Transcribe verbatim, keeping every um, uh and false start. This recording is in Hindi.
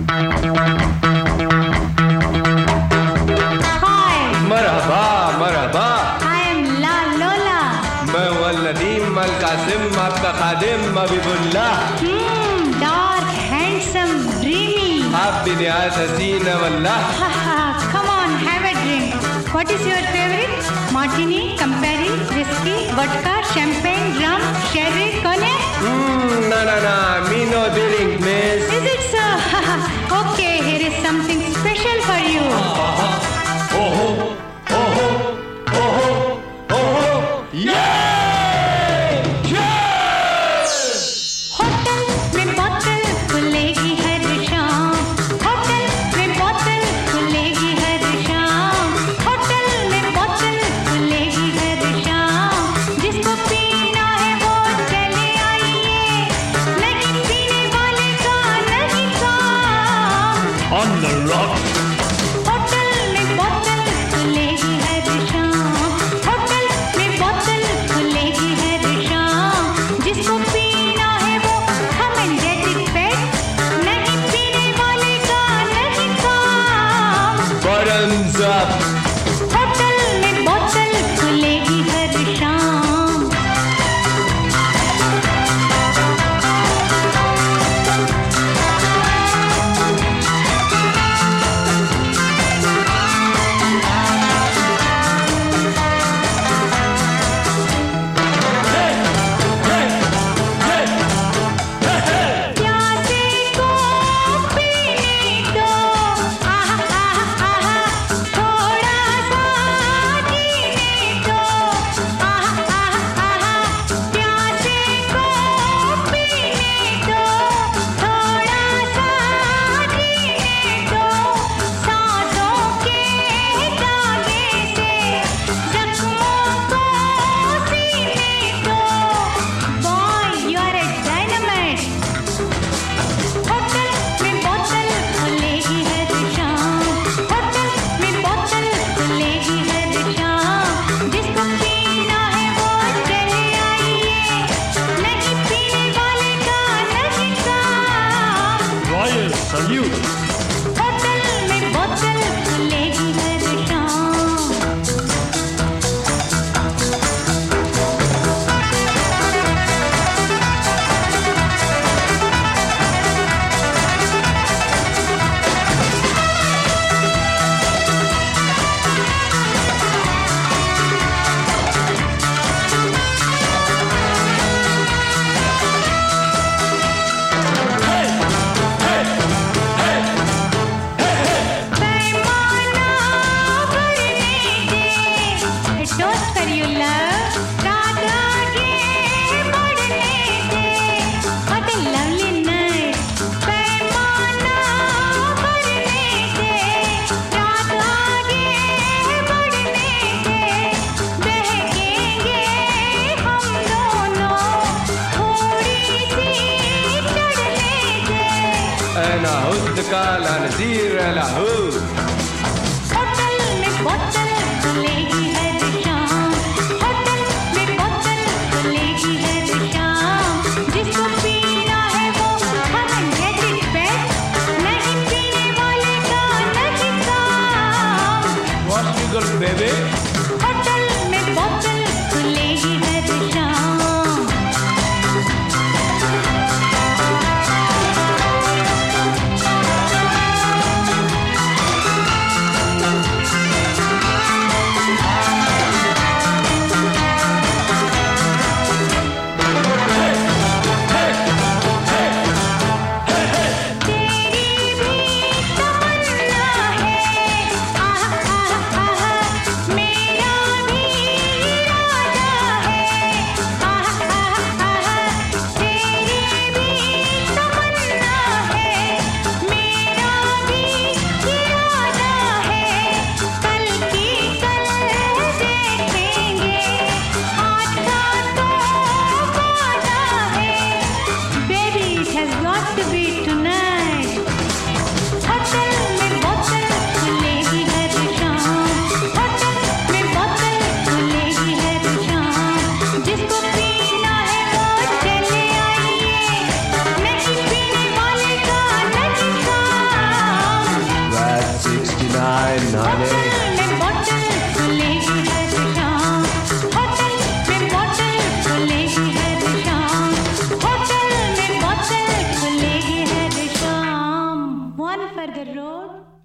Marhaba Marhaba. I am La Lola. मैं हूँ अल-नदीम अल-कासिम, आपका खादिम Habibullah. Hmm, dark, handsome, dreamy. आप भी निहायत हसीन वल्लाह। Come on, have a drink. What is your favorite? Martini, Campari, whiskey, vodka, champagne, rum, sherry, cognac? Hmm, na na na, me no drink, miss. Is it so? Okay, here is something special for you. Oh, oh, oh, oh, oh, yeah! Hotel में बोतल खुलेगी हर शाम, होटल में बोतल खुलेगी हर शाम, होटल में बोतल खुलेगी हर शाम। जिसको पीना है वो चले आइए, नहीं पीने वाले का नहीं काम। On the rock. होटल में बोतल खुलेगी हर शाम, होटल में बोतल खुलेगी हर शाम। जिसको पीना है वो come and get it paid, नहीं पीने वाले का नहीं काम। Bottoms up. होटल में बोतल खुलेगी हर शाम। प्यासे को पीने दो, आहा आहा आहा, थोड़ा सा जीने दो, आहा आहा आहा। प्यासे को पीने दो, थोड़ा सा जीने दो। सांसों के धागे से जख्मों को सीने दो। Boy, you are a dynamite. Hotel में बोतल खुलेगी हर शाम, होटल में बोतल खुलेगी हर शाम। जिसको पीना है वो चले आइए, नहीं पीने वाले का नहीं काम। Royal salute. होटल में बोतल खुलेगी हर शाम। पैमाना भरने दे, टोस्ट कर यू लव, रात आगे बढ़ने दे। What a lovely night. पैमाना भरने दे, रात आगे बढ़ने दे। बहकेंगे हम दोनों, थोड़ी सी चढ़ने दे। أنا هدك على نزير له. होटल में बोतल खुलेगी हर शाम, होटल में बोतल खुलेगी हर शाम। जिसको पीना है वो come and get it paid, नहीं पीने वाले का नहीं काम। What you got, baby? Hotel में बोतल खुलेगी हर शाम। नहाने। होटल में बोतल खुलेगी हर शाम, होटल में बोतल खुलेगी हर शाम, होटल में बोतल खुलेगी हर शाम. One for the road.